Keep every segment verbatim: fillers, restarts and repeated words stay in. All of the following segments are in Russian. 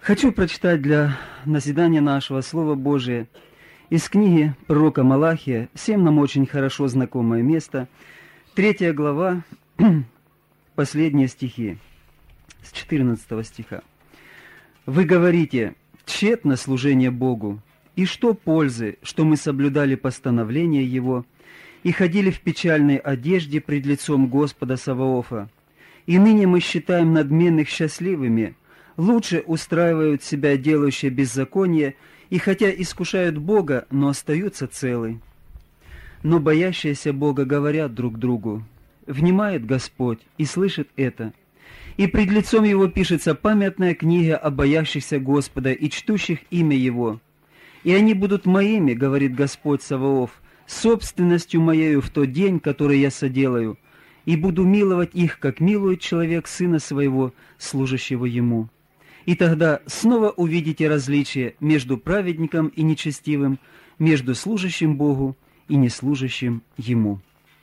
Хочу прочитать для назидания нашего Слова Божие из книги пророка Малахия, всем нам очень хорошо знакомое место, третья глава, последние стихи, с четырнадцатого стиха. «Вы говорите, тщетно служение Богу, и что пользы, что мы соблюдали постановления Его и ходили в печальной одежде пред лицом Господа Саваофа, и ныне мы считаем надменных счастливыми, лучше устраивают себя делающие беззаконие, и хотя искушают Бога, но остаются целы. Но боящиеся Бога говорят друг другу, внимает Господь и слышит это. И пред лицом Его пишется памятная книга о боящихся Господа и чтущих имя Его. И они будут моими, говорит Господь Саваоф, собственностью моею в тот день, который я соделаю, и буду миловать их, как милует человек сына своего, служащего ему. И тогда снова увидите различие между праведником и нечестивым, между служащим Богу и неслужащим Ему».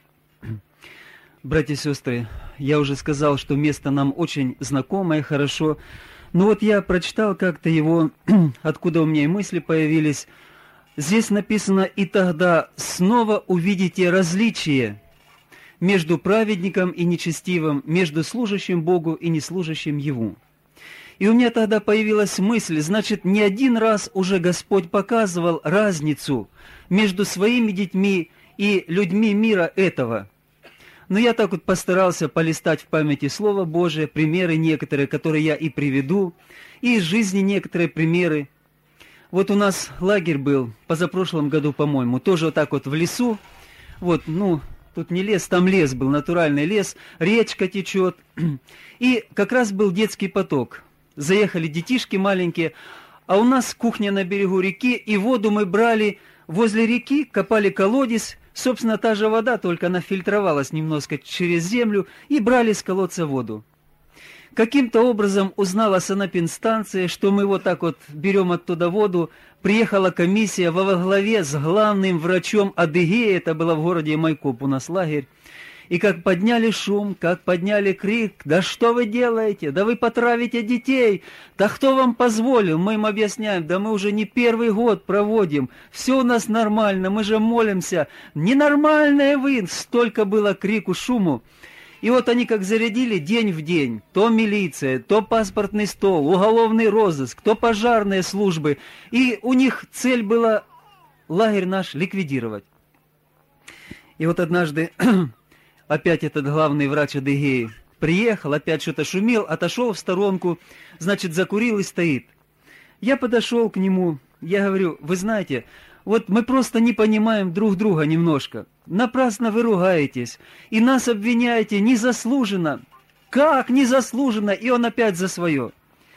Братья и сестры, я уже сказал, что место нам очень знакомое, хорошо, но вот я прочитал как-то его, откуда у меня и мысли появились. Здесь написано: «И тогда снова увидите различие между праведником и нечестивым, между служащим Богу и неслужащим Ему». И у меня тогда появилась мысль, значит, не один раз уже Господь показывал разницу между своими детьми и людьми мира этого. Но я так вот постарался полистать в памяти Слово Божие, примеры некоторые, которые я и приведу, и из жизни некоторые примеры. Вот у нас лагерь был позапрошлом году, по-моему, тоже вот так вот в лесу. Вот, ну, тут не лес, там лес был, натуральный лес, речка течет. И как раз был детский поток. Заехали детишки маленькие, а у нас кухня на берегу реки, и воду мы брали возле реки, копали колодец, собственно, та же вода, только она фильтровалась немножко через землю, и брали с колодца воду. Каким-то образом узнала санэпидстанция, что мы вот так вот берем оттуда воду. Приехала комиссия во главе с главным врачом Адыгеи, это было в городе Майкоп у нас лагерь. И как подняли шум, как подняли крик: «Да что вы делаете? Да вы потравите детей! Да кто вам позволил?» Мы им объясняем: «Да мы уже не первый год проводим, все у нас нормально, мы же молимся». «Ненормальные вы!» Столько было крику, шуму. И вот они как зарядили день в день. То милиция, то паспортный стол, уголовный розыск, то пожарные службы. И у них цель была лагерь наш ликвидировать. И вот однажды опять этот главный врач Адыгеи приехал, опять что-то шумел, отошел в сторонку, значит, закурил и стоит. Я подошел к нему, я говорю: «Вы знаете, вот мы просто не понимаем друг друга немножко. Напрасно вы ругаетесь, и нас обвиняете незаслуженно». «Как незаслуженно?» И он опять за свое.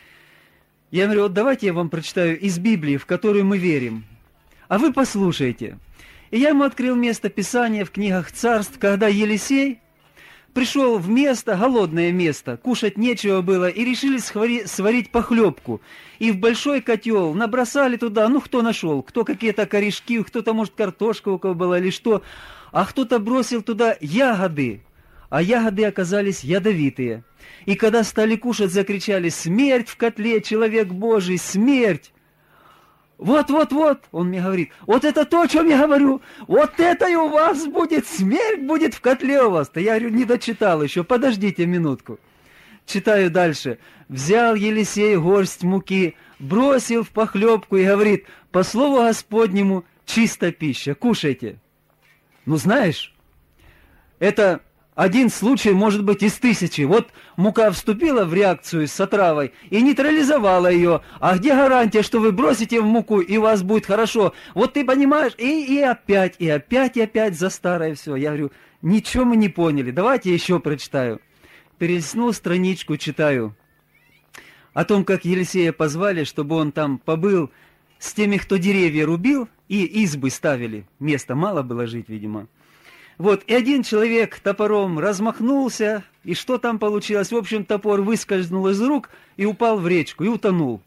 Я говорю: «Вот давайте я вам прочитаю из Библии, в которую мы верим, а вы послушайте». И я ему открыл место Писания в книгах Царств, когда Елисей пришел в место, голодное место, кушать нечего было, и решили сварить похлебку. И в большой котел набросали туда, ну кто нашел, кто какие-то корешки, кто-то, может, картошка у кого была или что, а кто-то бросил туда ягоды, а ягоды оказались ядовитые. И когда стали кушать, закричали: «Смерть в котле, человек Божий, смерть!» «Вот-вот-вот», он мне говорит, «вот это то, о чем я говорю, вот это и у вас будет, смерть будет в котле у вас». Да я говорю: не дочитал еще, подождите минутку. Читаю дальше. «Взял Елисей горсть муки, бросил в похлебку и говорит: по слову Господнему, чисто пища, кушайте». Ну знаешь, это один случай, может быть, из тысячи. Вот мука вступила в реакцию с отравой и нейтрализовала ее. А где гарантия, что вы бросите в муку, и у вас будет хорошо? Вот ты понимаешь, и, и опять, и опять, и опять за старое все. Я говорю: ничего мы не поняли, давайте еще прочитаю. Перелистнул страничку, читаю. О том, как Елисея позвали, чтобы он там побыл с теми, кто деревья рубил, и избы ставили. Места мало было жить, видимо. Вот, и один человек топором размахнулся, и что там получилось? В общем, топор выскользнул из рук и упал в речку, и утонул.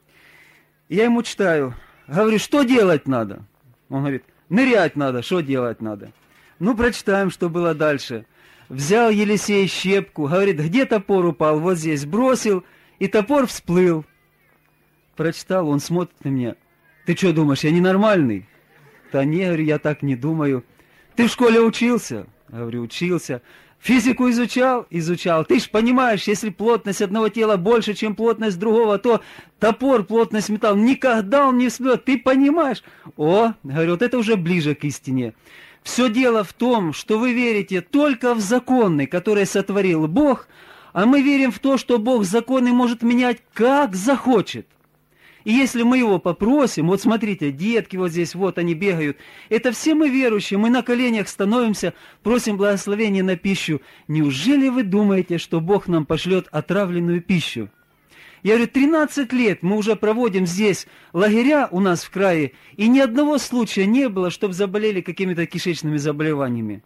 Я ему читаю, говорю: что делать надо? Он говорит: нырять надо, что делать надо? Ну, прочитаем, что было дальше. Взял Елисей щепку, говорит: где топор упал? Вот здесь. Бросил, и топор всплыл. прочитал, он смотрит на меня. Ты что думаешь, я ненормальный? Да не, говорю, я так не думаю. Ты в школе учился? Говорю, учился. Физику изучал? Изучал. Ты ж понимаешь, если плотность одного тела больше, чем плотность другого, то топор, плотность металла, никогда он не всплывет. Ты понимаешь? О, говорю, вот это уже ближе к истине. Все дело в том, что вы верите только в законы, которые сотворил Бог, а мы верим в то, что Бог законы может менять как захочет. И если мы его попросим, вот смотрите, детки вот здесь, вот они бегают, это все мы верующие, мы на коленях становимся, просим благословения на пищу. Неужели вы думаете, что Бог нам пошлет отравленную пищу? Я говорю, тринадцать лет мы уже проводим здесь лагеря у нас в крае, и ни одного случая не было, чтобы заболели какими-то кишечными заболеваниями.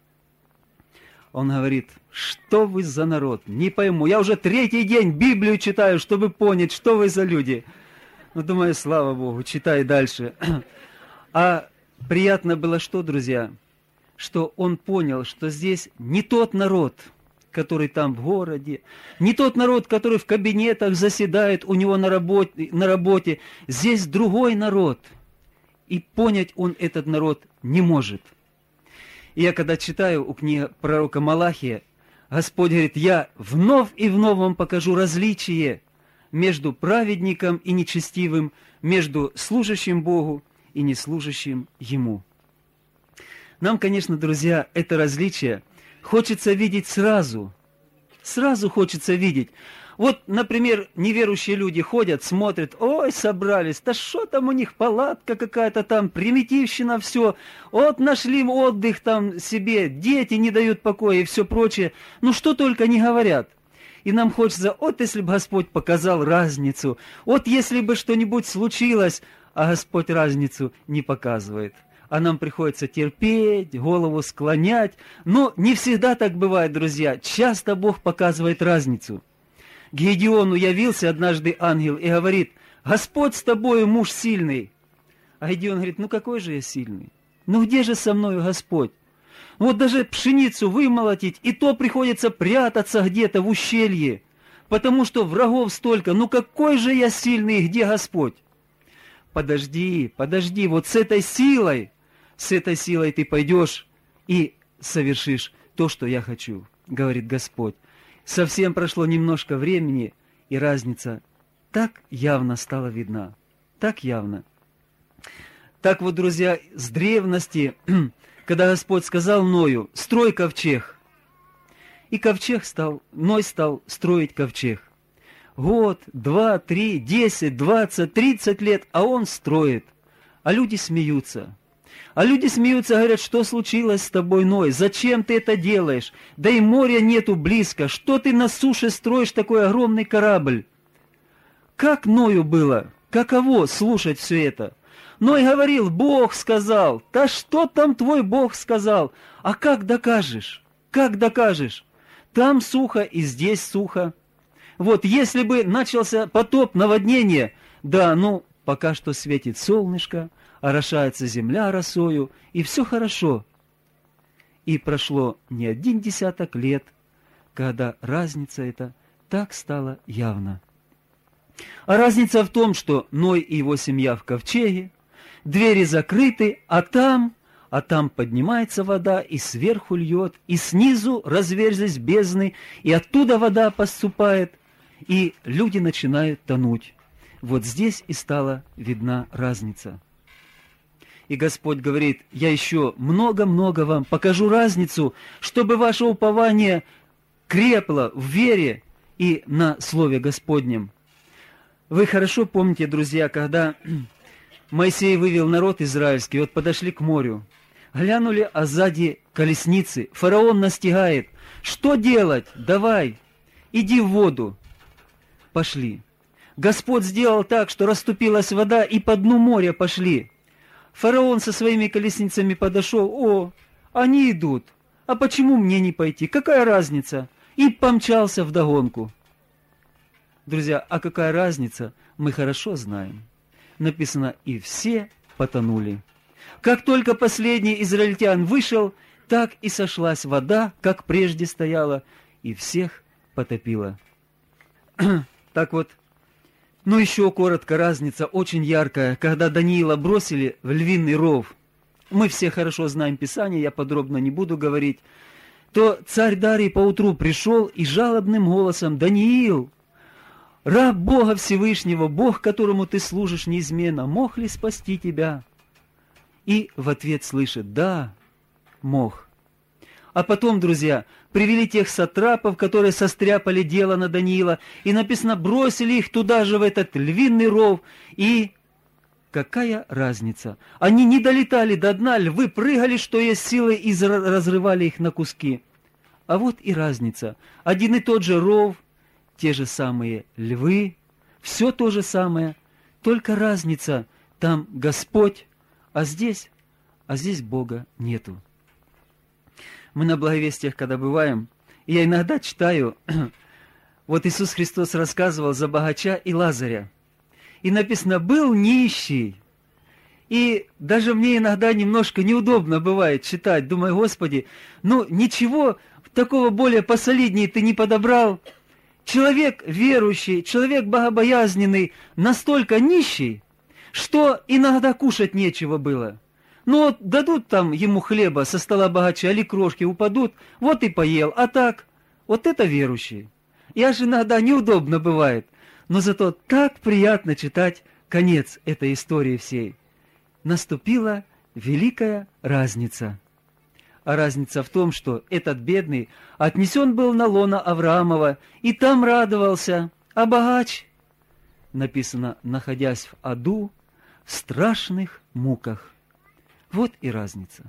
Он говорит, что вы за народ, не пойму, я уже третий день Библию читаю, чтобы понять, что вы за люди. Ну, думаю, слава Богу, читай дальше. А приятно было что, друзья? Что он понял, что здесь не тот народ, который там в городе, не тот народ, который в кабинетах заседает у него на работе, на работе. Здесь другой народ. И понять он этот народ не может. И я когда читаю у книги пророка Малахия, Господь говорит, я вновь и вновь вам покажу различие между праведником и нечестивым, между служащим Богу и неслужащим Ему. Нам, конечно, друзья, это различие хочется видеть сразу. Сразу хочется видеть. Вот, например, неверующие люди ходят, смотрят, ой, собрались, да что там у них, палатка какая-то там, примитивщина, все, вот нашли отдых там себе, дети не дают покоя и все прочее. Ну что только не говорят. И нам хочется, вот если бы Господь показал разницу, вот если бы что-нибудь случилось, а Господь разницу не показывает. А нам приходится терпеть, голову склонять. Но не всегда так бывает, друзья. Часто Бог показывает разницу. Гедеону явился однажды ангел и говорит, Господь с тобою, муж сильный. А Гедеон говорит, ну какой же я сильный? Ну где же со мною Господь? Вот даже пшеницу вымолотить, и то приходится прятаться где-то в ущелье, потому что врагов столько. Ну какой же я сильный, где Господь? Подожди, подожди, вот с этой силой, с этой силой ты пойдешь и совершишь то, что я хочу, говорит Господь. Совсем прошло немножко времени, и разница так явно стала видна, так явно. Так вот, друзья, с древности, когда Господь сказал Ною, строй ковчег, и ковчег стал, Ной стал строить ковчег. Год, два, три, десять, двадцать, тридцать лет, а он строит, а люди смеются. А люди смеются, говорят, что случилось с тобой, Ной? Зачем ты это делаешь? Да и моря нету близко. Что ты на суше строишь такой огромный корабль? Как Ною было? Каково слушать все это? Ной говорил, Бог сказал. Да что там твой Бог сказал? А как докажешь? Как докажешь? Там сухо и здесь сухо. Вот если бы начался потоп, наводнение, да, ну, пока что светит солнышко, орошается земля росою, и все хорошо. И прошло не один десяток лет, когда разница эта так стала явна. А разница в том, что Ной и его семья в ковчеге, двери закрыты, а там, а там поднимается вода, и сверху льет, и снизу разверзлись бездны, и оттуда вода поступает, и люди начинают тонуть. Вот здесь и стала видна разница. И Господь говорит, я еще много-много вам покажу разницу, чтобы ваше упование крепло в вере и на Слове Господнем. Вы хорошо помните, друзья, когда Моисей вывел народ израильский, вот подошли к морю, глянули, а сзади колесницы, фараон настигает. Что делать? Давай, иди в воду. Пошли. Господь сделал так, что расступилась вода, и по дну моря пошли. Фараон со своими колесницами подошел, о, они идут, а почему мне не пойти, какая разница? И помчался вдогонку. Друзья, а какая разница, мы хорошо знаем. Написано, и все потонули. Как только последний израильтян вышел, так и сошлась вода, как прежде стояла, и всех потопила. Так вот, Но еще коротко разница, очень яркая, когда Даниила бросили в львиный ров. Мы все хорошо знаем Писание, я подробно не буду говорить. То царь Дарий поутру пришел и жалобным голосом: «Даниил, раб Бога Всевышнего, Бог, которому ты служишь неизменно, мог ли спасти тебя?» И в ответ слышит: «Да, мог». А потом, друзья, привели тех сатрапов, которые состряпали дело на Даниила, и написано, бросили их туда же, в этот львиный ров, и какая разница? Они не долетали до дна, львы прыгали, что есть силы, и разрывали их на куски. А вот и разница. Один и тот же ров, те же самые львы, все то же самое, только разница, там Господь, а здесь, а здесь Бога нету. Мы на благовестиях, когда бываем, и я иногда читаю, вот Иисус Христос рассказывал за богача и Лазаря. И написано, был нищий. И даже мне иногда немножко неудобно бывает читать. Думаю, Господи, ну ничего такого более посолиднее ты не подобрал. Человек верующий, человек богобоязненный, настолько нищий, что иногда кушать нечего было. Ну вот дадут там ему хлеба со стола богача, или крошки упадут, вот и поел. А так, вот это верующий. Я же иногда неудобно бывает, но зато так приятно читать конец этой истории всей. Наступила великая разница. А разница в том, что этот бедный отнесен был на лоно Авраамова, и там радовался, а богач, написано, находясь в аду, в страшных муках. Вот и разница.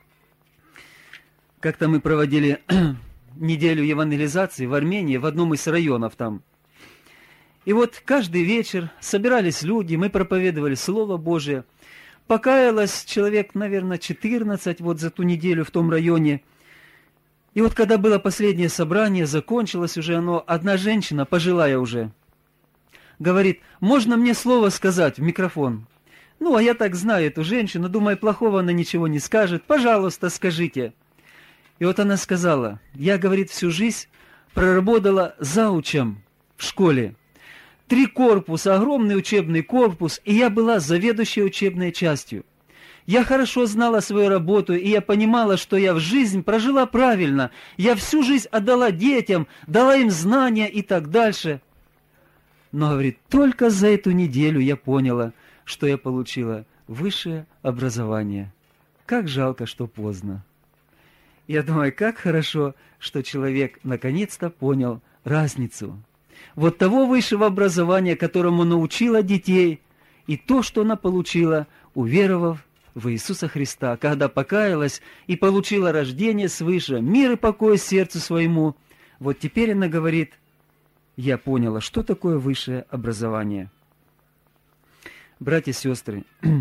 Как-то мы проводили неделю евангелизации в Армении, в одном из районов там. И вот каждый вечер собирались люди, мы проповедовали Слово Божие. Покаялось человек, наверное, четырнадцать вот за ту неделю в том районе. И вот когда было последнее собрание, закончилось уже оно, одна женщина, пожилая уже, говорит, можно мне слово сказать в микрофон? Ну, а я так знаю эту женщину, думаю, плохого она ничего не скажет. Пожалуйста, скажите. И вот она сказала, я, говорит, всю жизнь проработала заучем в школе. Три корпуса, огромный учебный корпус, и я была заведующей учебной частью. Я хорошо знала свою работу, и я понимала, что я в жизнь прожила правильно. Я всю жизнь отдала детям, дала им знания и так дальше. Но, говорит, только за эту неделю я поняла, что я получила высшее образование. Как жалко, что поздно. Я думаю, как хорошо, что человек наконец-то понял разницу. Вот того высшего образования, которому научила детей, и то, что она получила, уверовав в Иисуса Христа, когда покаялась и получила рождение свыше, мир и покой сердцу своему. Вот теперь она говорит, я поняла, что такое высшее образование. Братья и сестры,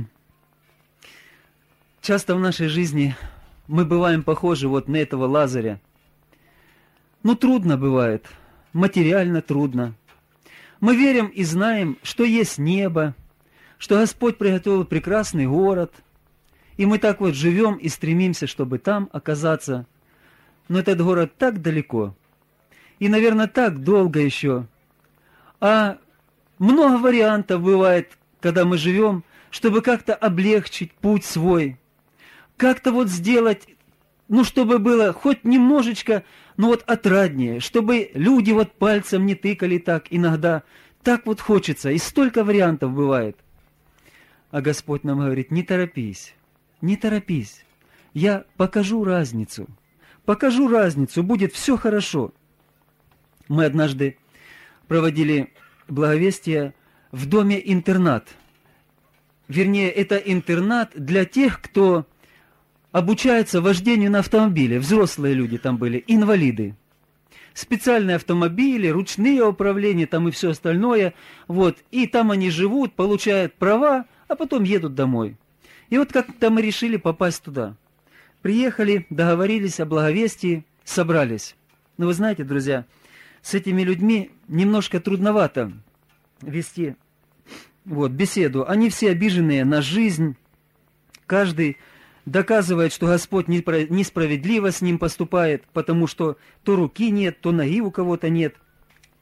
часто в нашей жизни мы бываем похожи вот на этого Лазаря. Ну, трудно бывает, материально трудно. Мы верим и знаем, что есть небо, что Господь приготовил прекрасный город, и мы так вот живем и стремимся, чтобы там оказаться. Но этот город так далеко, и, наверное, так долго еще. А много вариантов бывает, когда мы живем, чтобы как-то облегчить путь свой, как-то вот сделать, ну, чтобы было хоть немножечко, ну, вот отраднее, чтобы люди вот пальцем не тыкали так иногда. Так вот хочется, и столько вариантов бывает. А Господь нам говорит, не торопись, не торопись, я покажу разницу, покажу разницу, будет все хорошо. Мы однажды проводили благовестие в доме-интернат. Вернее, это интернат для тех, кто обучается вождению на автомобиле. Взрослые люди там были, инвалиды. Специальные автомобили, ручные управления там и все остальное. Вот. И там они живут, получают права, а потом едут домой. И вот как-то мы решили попасть туда. Приехали, договорились о благовестии, собрались. Но вы знаете, друзья, с этими людьми немножко трудновато вести вот, беседу. Они все обиженные на жизнь. Каждый доказывает, что Господь несправедливо с ним поступает, потому что то руки нет, то ноги у кого-то нет.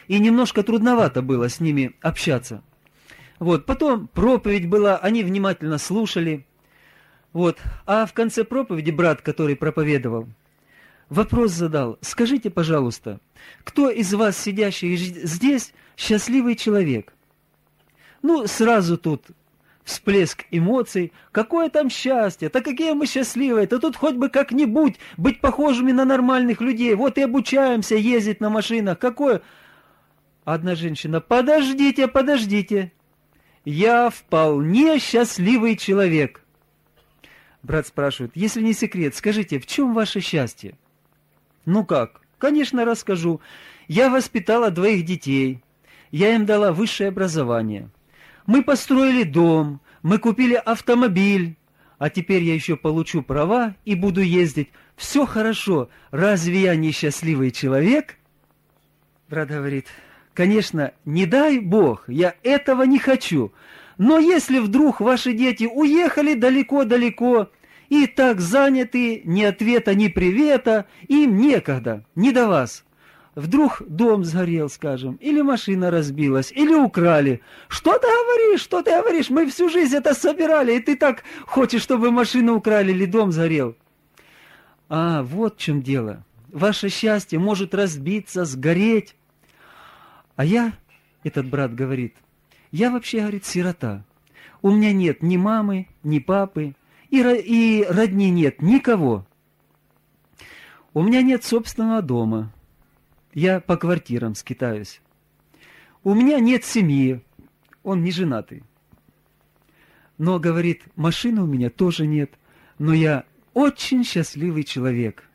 и немножко трудновато было с ними общаться. Вот, потом проповедь была, они внимательно слушали. Вот, а в конце проповеди брат, который проповедовал, вопрос задал: скажите, пожалуйста, кто из вас, сидящих здесь, счастливый человек? Ну, сразу тут всплеск эмоций. Какое там счастье? Да какие мы счастливые? Да тут хоть бы как-нибудь быть похожими на нормальных людей. Вот и обучаемся ездить на машинах. Какое? Одна женщина: подождите, подождите. Я вполне счастливый человек. Брат спрашивает: если не секрет, скажите, в чем ваше счастье? Ну как? Конечно, расскажу. Я воспитала двоих детей. Я им дала высшее образование. Мы построили дом, мы купили автомобиль, а теперь я еще получу права и буду ездить. Все хорошо. Разве я не счастливый человек? Брат говорит: конечно, не дай Бог, я этого не хочу. Но если вдруг ваши дети уехали далеко-далеко и так заняты, ни ответа, ни привета, им некогда, не до вас. Вдруг дом сгорел, скажем, или машина разбилась, или украли. Что ты говоришь, что ты говоришь? Мы всю жизнь это собирали, и ты так хочешь, чтобы машину украли или дом сгорел. А, вот в чем дело. Ваше счастье может разбиться, сгореть. А я, этот брат говорит, я вообще, говорит, сирота. У меня нет ни мамы, ни папы, и, и родни нет никого. У меня нет собственного дома. Я по квартирам скитаюсь. У меня нет семьи. Он не женатый. Но, говорит, машины у меня тоже нет. Но я очень счастливый человек.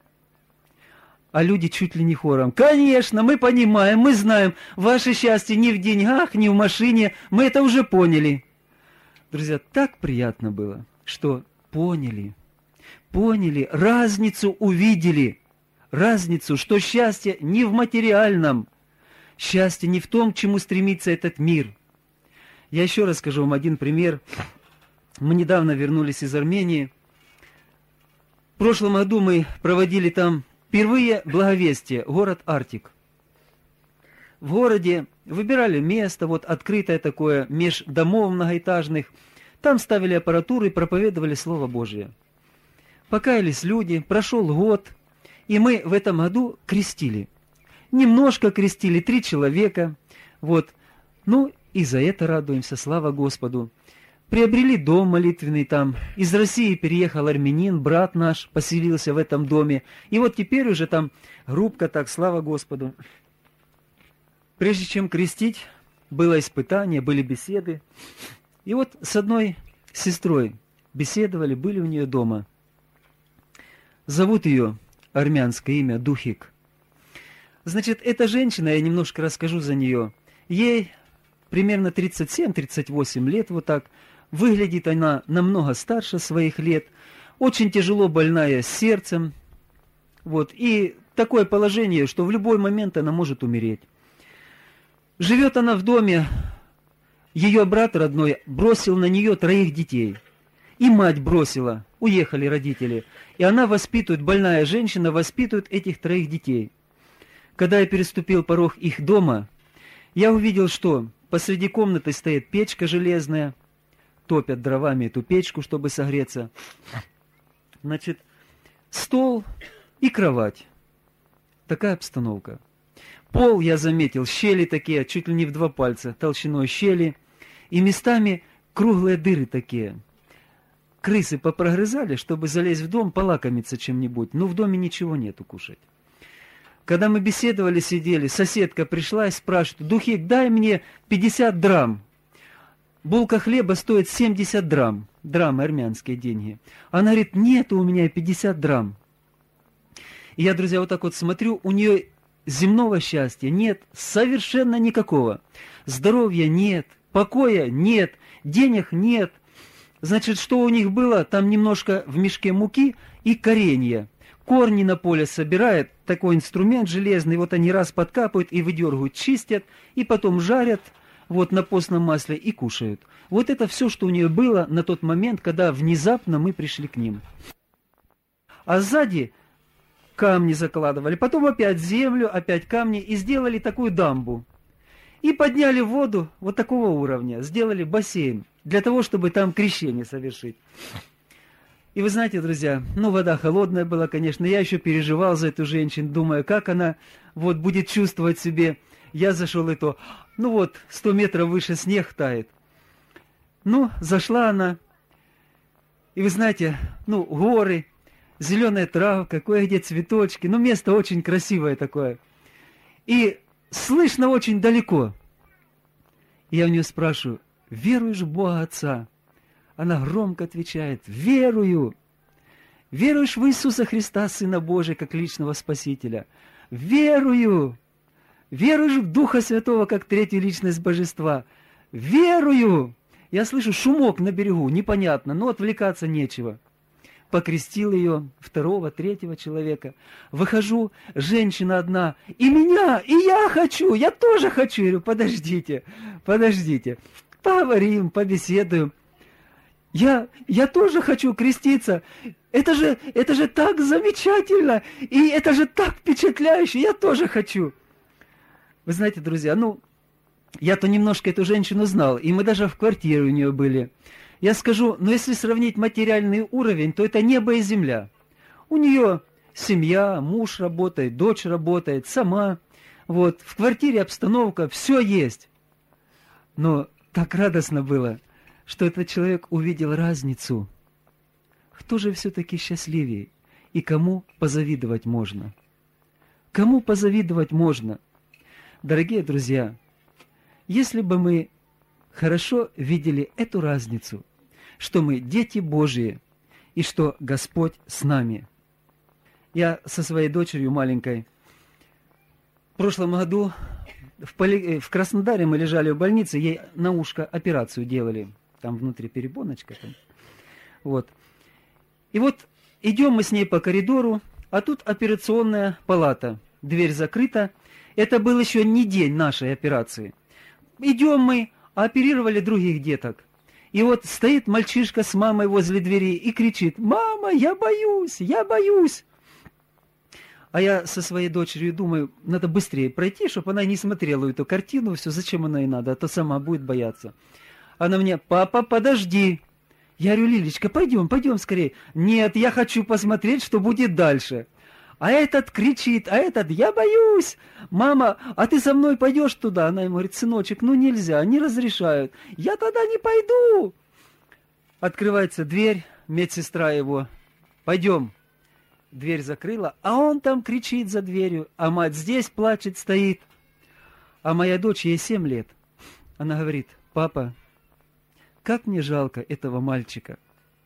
А люди чуть ли не хором: конечно, мы понимаем, мы знаем, ваше счастье не в деньгах, не в машине, мы это уже поняли. Друзья, так приятно было, что поняли, поняли, разницу увидели. Разницу, что счастье не в материальном, счастье не в том, к чему стремится этот мир. Я еще расскажу вам один пример. Мы недавно вернулись из Армении. В прошлом году мы проводили там впервые благовестие, город Артик. В городе выбирали место, вот открытое такое, меж домов многоэтажных. Там ставили аппаратуру и проповедовали Слово Божие. Покаялись люди, прошел год. И мы в этом году крестили. Немножко крестили, три человека. Вот. Ну, и за это радуемся, слава Господу. Приобрели дом молитвенный там. Из России переехал армянин, брат наш, поселился в этом доме. И вот теперь уже там группка, так, слава Господу. Прежде чем крестить, было испытание, были беседы. И вот с одной сестрой беседовали, были у нее дома. Зовут ее, армянское имя, Духик. Значит, эта женщина, я немножко расскажу за нее, ей примерно тридцать семь тридцать восемь лет, вот так. Выглядит она намного старше своих лет, очень тяжело больная сердцем, вот, и такое положение, что в любой момент она может умереть. Живет она в доме, ее брат родной бросил на нее троих детей, и мать бросила, уехали родители, и она воспитывает, больная женщина воспитывает этих троих детей. Когда я переступил порог их дома, я увидел, что посреди комнаты стоит печка железная, топят дровами эту печку, чтобы согреться. Значит, стол и кровать. Такая обстановка. Пол, я заметил, щели такие, чуть ли не в два пальца, толщиной щели, и местами круглые дыры такие. Крысы попрогрызали, чтобы залезть в дом, полакомиться чем-нибудь, но в доме ничего нету кушать. Когда мы беседовали, сидели, соседка пришла и спрашивает: Духик, дай мне пятьдесят драм. Булка хлеба стоит семьдесят драм. Драмы, армянские деньги. Она говорит: нету у меня пятьдесят драм. И я, друзья, вот так вот смотрю, у нее земного счастья нет совершенно никакого. Здоровья нет, покоя нет, денег нет. Значит, что у них было? Там немножко в мешке муки и коренья. Корни на поле собирает, такой инструмент железный, вот они раз подкапывают и выдергивают, чистят, и потом жарят вот на постном масле и кушают. Вот это все, что у нее было на тот момент, когда внезапно мы пришли к ним. А сзади камни закладывали, потом опять землю, опять камни, и сделали такую дамбу. И подняли воду вот такого уровня, сделали бассейн, для того, чтобы там крещение совершить. И вы знаете, друзья, ну вода холодная была, конечно, я еще переживал за эту женщину, думая, как она вот будет чувствовать себе. Я зашел и то, ну вот, сто метров выше снег тает. Ну, зашла она, и вы знаете, ну, горы, зеленая травка, кое-где цветочки, ну, место очень красивое такое. И слышно очень далеко. Я у нее спрашиваю, веруешь в Бога Отца? Она громко отвечает, верую. Веруешь в Иисуса Христа, Сына Божия, как личного Спасителя? Верую. Веруешь в Духа Святого, как третью личность Божества? Верую. Я слышу шумок на берегу, непонятно, но отвлекаться нечего. Покрестил ее, второго, третьего человека. Выхожу, женщина одна, и меня, и я хочу, я тоже хочу. Я говорю, подождите, подождите, поговорим, побеседуем. Я, я тоже хочу креститься. Это же, это же так замечательно, и это же так впечатляюще, я тоже хочу. Вы знаете, друзья, ну, я-то немножко эту женщину знал, и мы даже в квартире у нее были. Я скажу, но если сравнить материальный уровень, то это небо и земля. У нее семья, муж работает, дочь работает, сама. Вот, в квартире обстановка, все есть. Но так радостно было, что этот человек увидел разницу. Кто же все-таки счастливее? И кому позавидовать можно? Кому позавидовать можно? Дорогие друзья, если бы мы хорошо видели эту разницу, что мы дети Божьи и что Господь с нами. Я со своей дочерью маленькой в прошлом году в, поли... в Краснодаре мы лежали в больнице, ей на ушко операцию делали, там внутри перепоночка. Там. Вот. И вот идем мы с ней по коридору, а тут операционная палата, дверь закрыта. Это был еще не день нашей операции. Идем мы, а оперировали других деток. И вот стоит мальчишка с мамой возле двери и кричит: «Мама, я боюсь, я боюсь!» А я со своей дочерью думаю, надо быстрее пройти, чтобы она не смотрела эту картину, все, зачем она ей надо, а то сама будет бояться. Она мне: «Папа, подожди!» Я говорю: «Лилечка, пойдем, пойдем скорее». «Нет, я хочу посмотреть, что будет дальше». А этот кричит, а этот: «Я боюсь! Мама, а ты со мной пойдешь туда?» Она ему говорит: «Сыночек, ну нельзя, не разрешают. Я тогда не пойду». Открывается дверь, медсестра его: «Пойдем». Дверь закрыла, а он там кричит за дверью, а мать здесь плачет, стоит. А моя дочь, ей семь лет. Она говорит: «Папа, как мне жалко этого мальчика.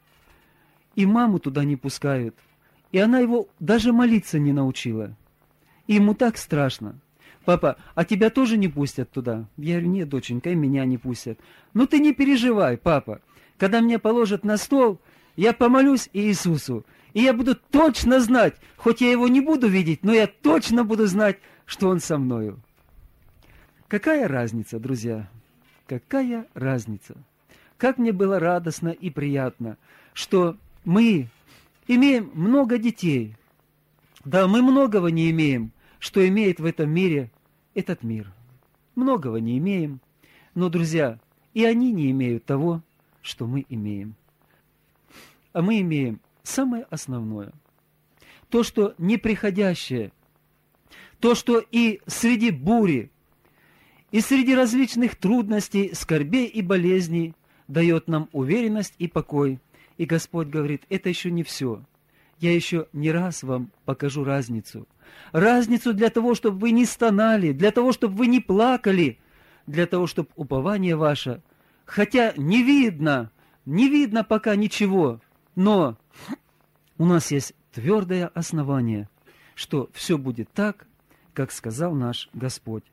И маму туда не пускают. И она его даже молиться не научила. И ему так страшно. Папа, а тебя тоже не пустят туда?» Я говорю: «Нет, доченька, и меня не пустят». «Ну ты не переживай, папа. Когда мне положат на стол, я помолюсь Иисусу. И я буду точно знать, хоть я его не буду видеть, но я точно буду знать, что он со мною». Какая разница, друзья? Какая разница? Как мне было радостно и приятно, что мы имеем много детей. Да, мы многого не имеем, что имеет в этом мире этот мир. Многого не имеем. Но, друзья, и они не имеют того, что мы имеем. А мы имеем самое основное. То, что неприходящее. То, что и среди бури, и среди различных трудностей, скорбей и болезней дает нам уверенность и покой. И Господь говорит: это еще не все. Я еще не раз вам покажу разницу. Разницу для того, чтобы вы не стонали, для того, чтобы вы не плакали, для того, чтобы упование ваше, хотя не видно, не видно пока ничего, но у нас есть твердое основание, что все будет так, как сказал наш Господь.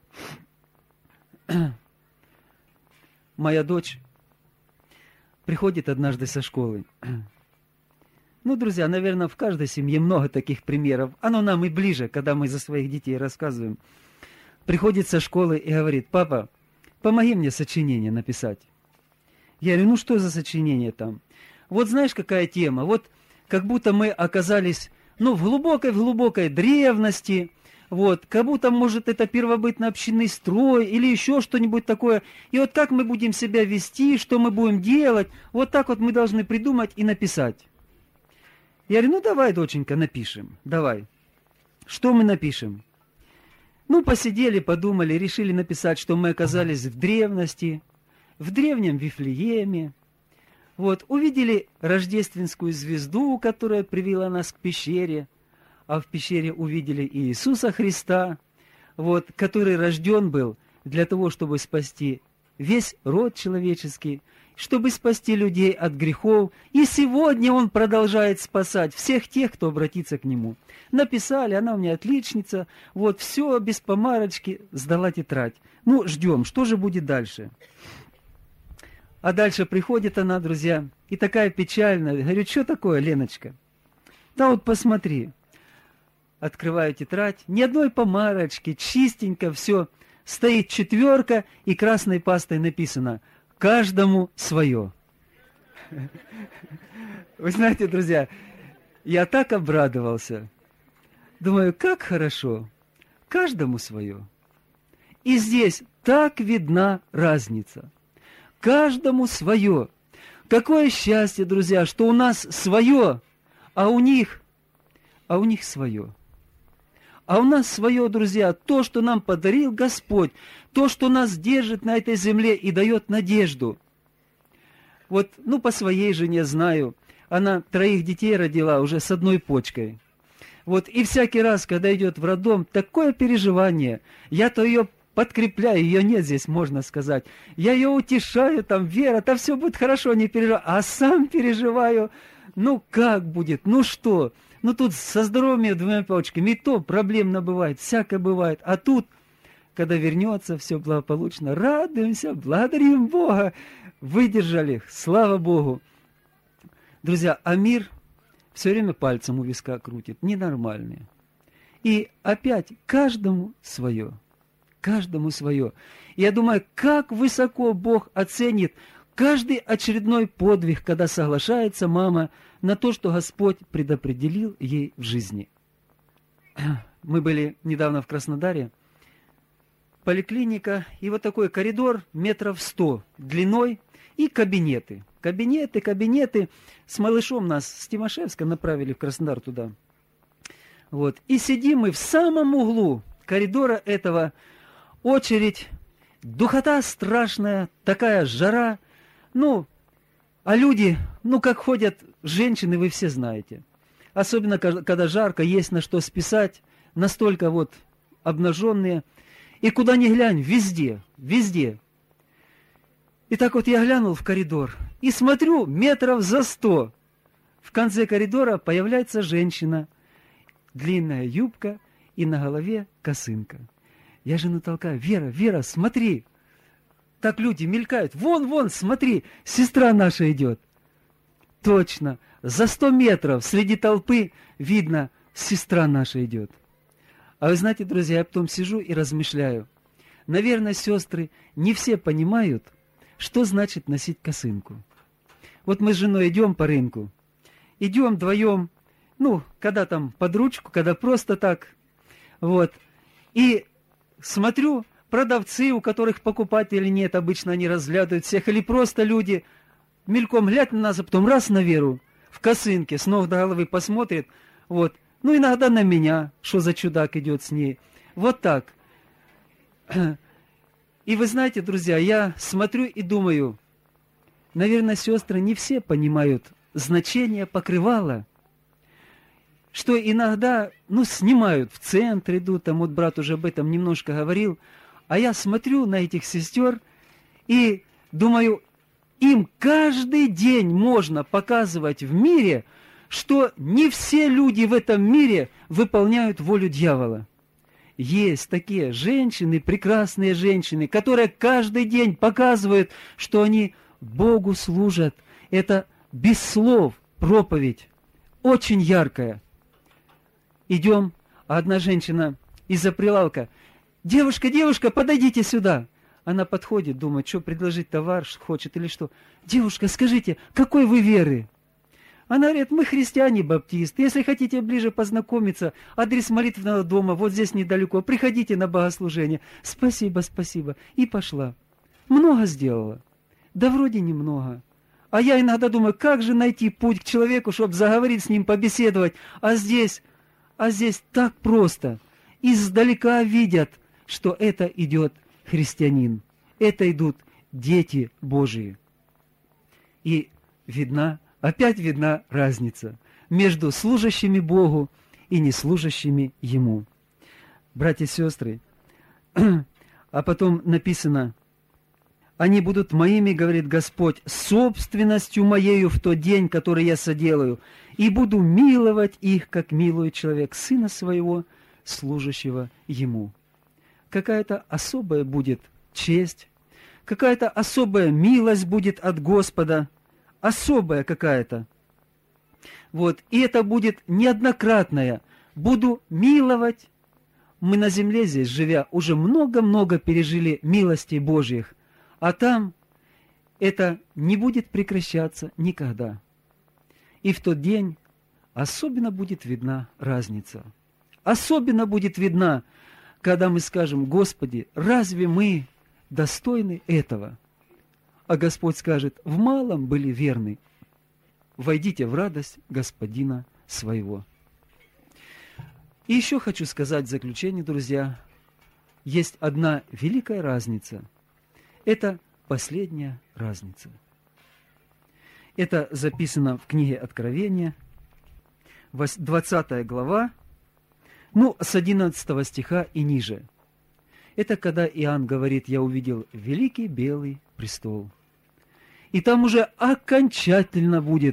Моя дочь приходит однажды со школы. Ну, друзья, наверное, в каждой семье много таких примеров. Оно нам и ближе, когда мы за своих детей рассказываем. Приходит со школы и говорит: «Папа, помоги мне сочинение написать». Я говорю: «Ну, что за сочинение там?» «Вот знаешь, какая тема? Вот как будто мы оказались, ну, в глубокой-глубокой древности, Вот, как будто, может, это первобытно-общинный строй или еще что-нибудь такое. И вот как мы будем себя вести, что мы будем делать, вот так вот мы должны придумать и написать. Я говорю, ну давай, доченька, напишем, давай. Что мы напишем? Ну, посидели, подумали, решили написать, что мы оказались в древности, в древнем Вифлееме. Вот, увидели рождественскую звезду, которая привела нас к пещере, а в пещере увидели и Иисуса Христа, вот, который рожден был для того, чтобы спасти весь род человеческий, чтобы спасти людей от грехов. И сегодня Он продолжает спасать всех тех, кто обратится к Нему. Написали, она у меня отличница, вот, все без помарочки, сдала тетрадь. Ну, ждем, что же будет дальше? А дальше приходит она, друзья, и такая печальная. Говорю, что такое, Леночка? Да вот посмотри. Открываю тетрадь, ни одной помарочки, чистенько все. Стоит четверка, и красной пастой написано «Каждому свое». Вы знаете, друзья, я так обрадовался. Думаю, как хорошо, каждому свое. И здесь так видна разница. Каждому свое. Какое счастье, друзья, что у нас свое, а у них, а у них свое. А у нас свое, друзья, то, что нам подарил Господь, то, что нас держит на этой земле и дает надежду. Вот, ну, по своей жене знаю, она троих детей родила уже с одной почкой. Вот, и всякий раз, когда идет в роддом, такое переживание, я-то ее подкрепляю, ее нет здесь, можно сказать. Я ее утешаю, там, Вера, там все будет хорошо, не переживай. А сам переживаю, ну, как будет, ну, что? Ну, тут со здоровьем двумя почками, и то проблемно бывает, всякое бывает. А тут, когда вернется, все благополучно, радуемся, благодарим Бога. Выдержали, слава Богу. Друзья, а мир все время пальцем у виска крутит, ненормальный. И опять каждому свое, каждому свое. Я думаю, как высоко Бог оценит каждый очередной подвиг, когда соглашается мама на то, что Господь предопределил ей в жизни. Мы были недавно в Краснодаре, поликлиника, и вот такой коридор метров сто длиной, и кабинеты. Кабинеты, кабинеты. С малышом нас с Тимошевска направили в Краснодар туда. Вот. И сидим мы в самом углу коридора этого, очередь, духота страшная, такая жара, ну, а люди, ну, как ходят женщины, вы все знаете. Особенно, когда жарко, есть на что списать, настолько вот обнаженные. И куда ни глянь, везде, везде. И так вот я глянул в коридор и смотрю, метров за сто. В конце коридора появляется женщина, длинная юбка и на голове косынка. Я жену толкаю: Вера, Вера, смотри. Так люди мелькают. Вон, вон, смотри, сестра наша идет. Точно, за сто метров среди толпы видно, сестра наша идет. А вы знаете, друзья, я потом сижу и размышляю. Наверное, сестры не все понимают, что значит носить косынку. Вот мы с женой идем по рынку, идем вдвоем, ну, когда там под ручку, когда просто так, вот, и смотрю, продавцы, у которых покупателей нет, обычно они разглядывают всех, или просто люди мельком глядят на нас, а потом раз на Веру в косынке, с ног до головы посмотрят, вот, ну, иногда на меня, что за чудак идет с ней, вот так. И вы знаете, друзья, я смотрю и думаю, наверное, сестры не все понимают значение покрывала, что иногда, ну, снимают, в центр идут, там вот брат уже об этом немножко говорил, а я смотрю на этих сестер и думаю, им каждый день можно показывать в мире, что не все люди в этом мире выполняют волю дьявола. Есть такие женщины, прекрасные женщины, которые каждый день показывают, что они Богу служат. Это без слов проповедь, очень яркая. Идем, а одна женщина из-за прилавка: девушка, девушка, подойдите сюда. Она подходит, думает, что предложить товар хочет или что. Девушка, скажите, какой вы веры? Она говорит, мы христиане-баптисты. Если хотите ближе познакомиться, адрес молитвенного дома вот здесь недалеко. Приходите на богослужение. Спасибо, спасибо. И пошла. Много сделала. Да вроде немного. А я иногда думаю, как же найти путь к человеку, чтобы заговорить с ним, побеседовать. А здесь, а здесь так просто. Издалека видят, что это идет христианин. Это идут дети Божии. И видна, опять видна разница между служащими Богу и неслужащими Ему. Братья и сестры, а потом написано, «Они будут моими, говорит Господь, собственностью моею в тот день, который я соделаю, и буду миловать их, как милует человек сына своего, служащего ему». Какая-то особая будет честь, какая-то особая милость будет от Господа, особая какая-то. Вот, и это будет неоднократная. Буду миловать. Мы на земле здесь, живя, уже много-много пережили милостей Божьих, а там это не будет прекращаться никогда. И в тот день особенно будет видна разница. Особенно будет видна, когда мы скажем, Господи, разве мы достойны этого? А Господь скажет, в малом были верны, войдите в радость Господина своего. И еще хочу сказать в заключение, друзья, есть одна великая разница. Это последняя разница. Это записано в книге Откровения, двадцатая глава, ну, с одиннадцатого стиха и ниже. Это когда Иоанн говорит, я увидел великий белый престол. И там уже окончательно будет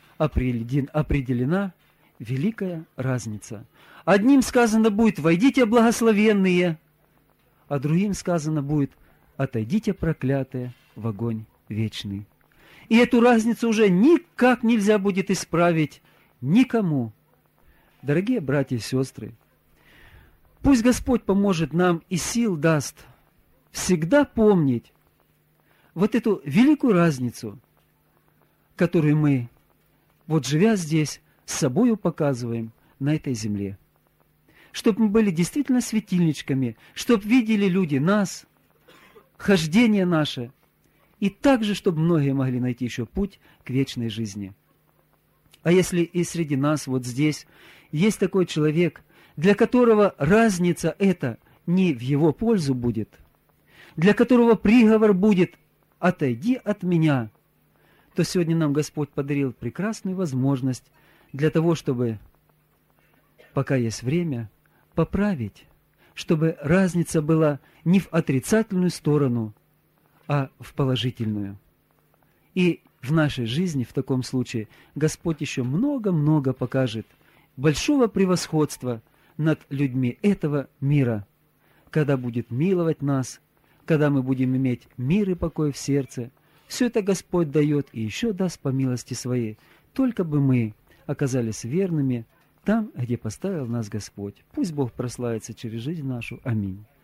определена великая разница. Одним сказано будет, войдите благословенные, а другим сказано будет, отойдите проклятые в огонь вечный. И эту разницу уже никак нельзя будет исправить никому. Дорогие братья и сестры, пусть Господь поможет нам и сил даст всегда помнить вот эту великую разницу, которую мы, вот живя здесь, с собою показываем на этой земле. Чтобы мы были действительно светильничками, чтобы видели люди нас, хождение наше, и также, чтобы многие могли найти еще путь к вечной жизни. А если и среди нас, вот здесь, есть такой человек, для которого разница эта не в его пользу будет, для которого приговор будет «отойди от меня», то сегодня нам Господь подарил прекрасную возможность для того, чтобы, пока есть время, поправить, чтобы разница была не в отрицательную сторону, а в положительную. И в нашей жизни в таком случае Господь еще много-много покажет большого превосходства над людьми этого мира, когда будет миловать нас, когда мы будем иметь мир и покой в сердце. Все это Господь дает и еще даст по милости Своей. Только бы мы оказались верными там, где поставил нас Господь. Пусть Бог прославится через жизнь нашу. Аминь.